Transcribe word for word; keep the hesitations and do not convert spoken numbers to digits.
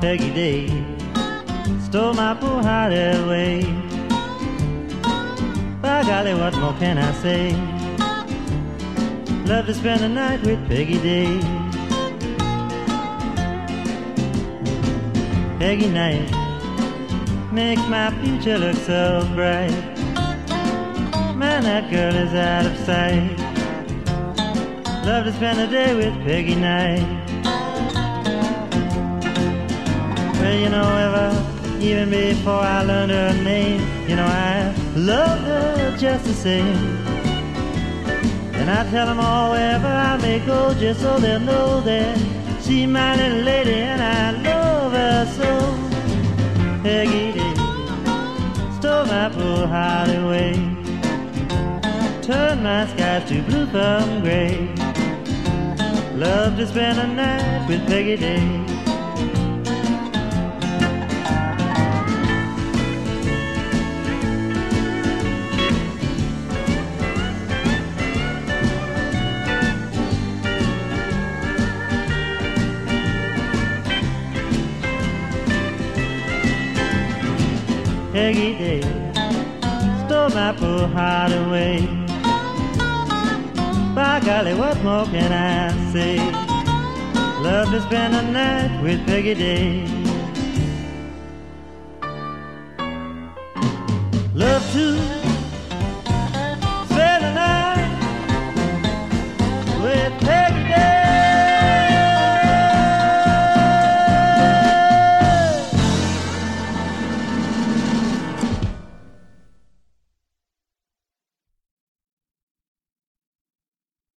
Peggy Day stole my poor heart away. By golly, what more can I say? Love to spend the night with Peggy Day. Peggy night makes my future look so bright. Man, that girl is out of sight. Love to spend the day with Peggy night. Well, you know, ever, even before I learned her name, you know, I loved her just the same. And I tell them all wherever I may go, just so they'll know that she's my little lady and I love her so. Peggy Day stole my poor heart away, turned my skies to blue from gray. Love to spend a night with Peggy Day. Peggy Day stole my poor heart away. By golly, what more can I say? Love to spend a night with Peggy Day.